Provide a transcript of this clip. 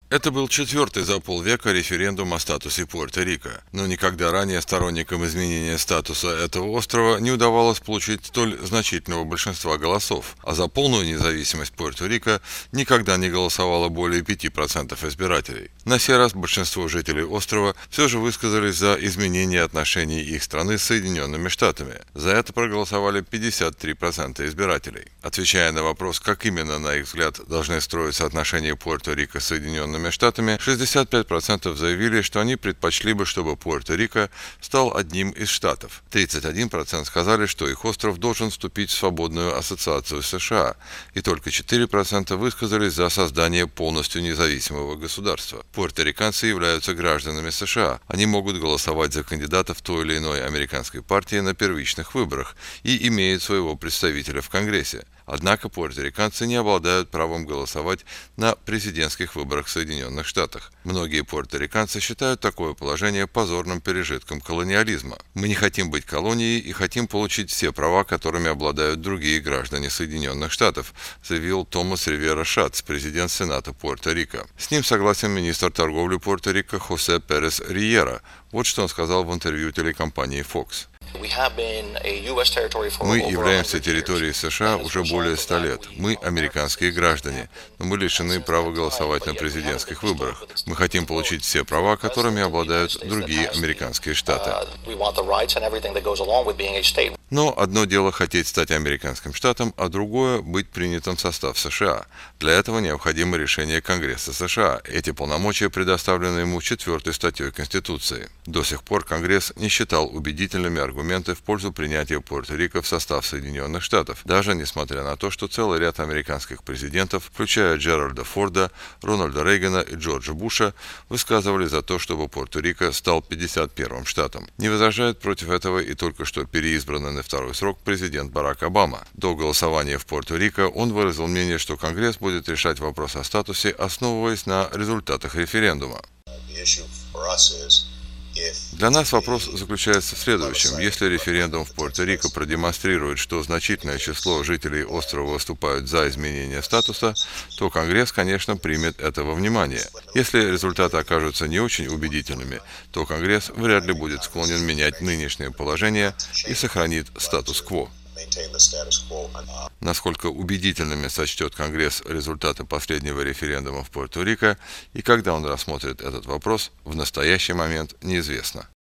Это был четвертый за полвека референдум о статусе Пуэрто-Рико, но никогда ранее сторонникам изменения статуса этого острова не удавалось получить столь значительного большинства голосов, а за полную независимость Пуэрто-Рико никогда не голосовало более 5% избирателей. На сей раз большинство жителей острова все же высказались за изменение отношений их страны с Соединенными Штатами. За это проголосовали 53% избирателей. Отвечая на вопрос, как именно, на их взгляд, должны строиться отношения Пуэрто-Рико с Соединенными Штатами, 65% заявили, что они предпочли бы, чтобы Пуэрто-Рико стал одним из штатов. 31% сказали, что их остров должен вступить в свободную ассоциацию с США, и только 4% высказались за создание полностью независимого государства. Пуэрториканцы являются гражданами США. Они могут голосовать за кандидатов той или иной американской партии на первичных выборах и имеют своего представителя в Конгрессе. Однако пуэрториканцы не обладают правом голосовать на президентских выборах в Соединенных Штатах. Многие пуэрториканцы считают такое положение позорным пережитком колониализма. «Мы не хотим быть колонией и хотим получить все права, которыми обладают другие граждане Соединенных Штатов», заявил Томас Ривера Шатц, президент Сената Пуэрто-Рико. С ним согласен министр торговли Пуэрто-Рико Хосе Перес Риера. Вот что он сказал в интервью телекомпании Fox. Мы являемся территорией США уже более 100 лет. Мы американские граждане, но мы лишены права голосовать на президентских выборах. Мы хотим получить все права, которыми обладают другие американские штаты. Но одно дело хотеть стать американским штатом, а другое – быть принятым в состав США. Для этого необходимо решение Конгресса США. Эти полномочия предоставлены ему 4-й статьей Конституции. До сих пор Конгресс не считал убедительными аргументы в пользу принятия Пуэрто-Рико в состав Соединенных Штатов, даже несмотря на то, что целый ряд американских президентов, включая Джеральда Форда, Рональда Рейгана и Джорджа Буша, высказывали за то, чтобы Пуэрто-Рико стал 51-м штатом. Не возражает против этого и только что переизбранный на второй срок президент Барак Обама. До голосования в Пуэрто-Рико он выразил мнение, что Конгресс будет решать вопрос о статусе, основываясь на результатах референдума. Для нас вопрос заключается в следующем. Если референдум в Пуэрто-Рико продемонстрирует, что значительное число жителей острова выступают за изменение статуса, то Конгресс, конечно, примет это во внимание. Если результаты окажутся не очень убедительными, то Конгресс вряд ли будет склонен менять нынешнее положение и сохранит статус-кво. Насколько убедительными сочтет Конгресс результаты последнего референдума в Пуэрто-Рико и когда он рассмотрит этот вопрос, в настоящий момент неизвестно.